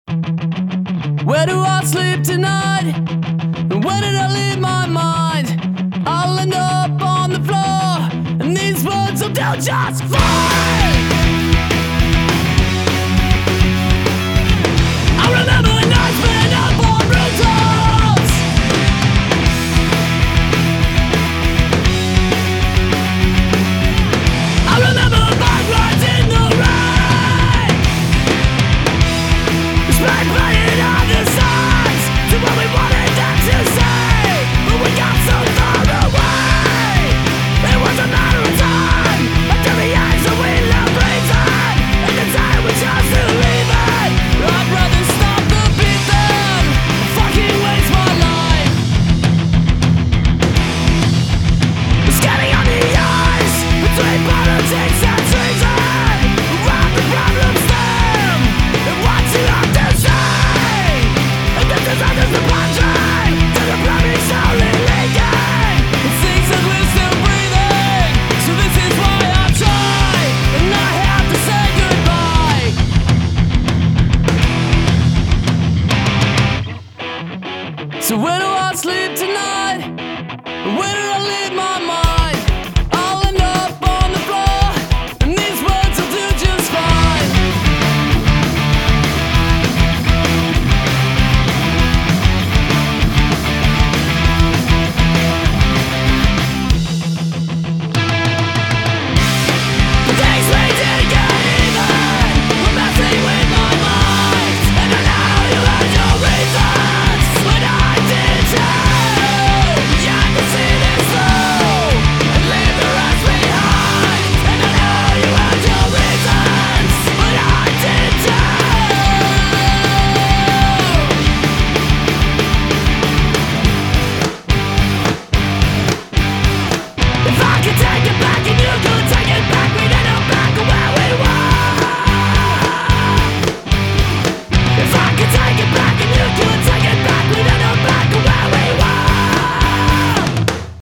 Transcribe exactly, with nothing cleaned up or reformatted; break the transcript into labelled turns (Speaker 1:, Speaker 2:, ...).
Speaker 1: Where do I sleep tonight? Where did I leave my mind? I'll end up on the floor, and these words will do just fine. I remember nights when I bought rooftops. I remember bike rides in the rain, spray painted on the sides to what we wanted them to say, but we got so far away. It was a matter of time until the eyes that we love reason, and the time we chose to leave it. I'd rather stop the beat than fucking waste my life. Scanning on the eyes between politics and treason, around the problems them and what you have to say. And this is under the country to the bloody slowly leaking. It seems that we're still breathing, so this is why I try, and I have to say goodbye. So where do I sleep tonight? Where do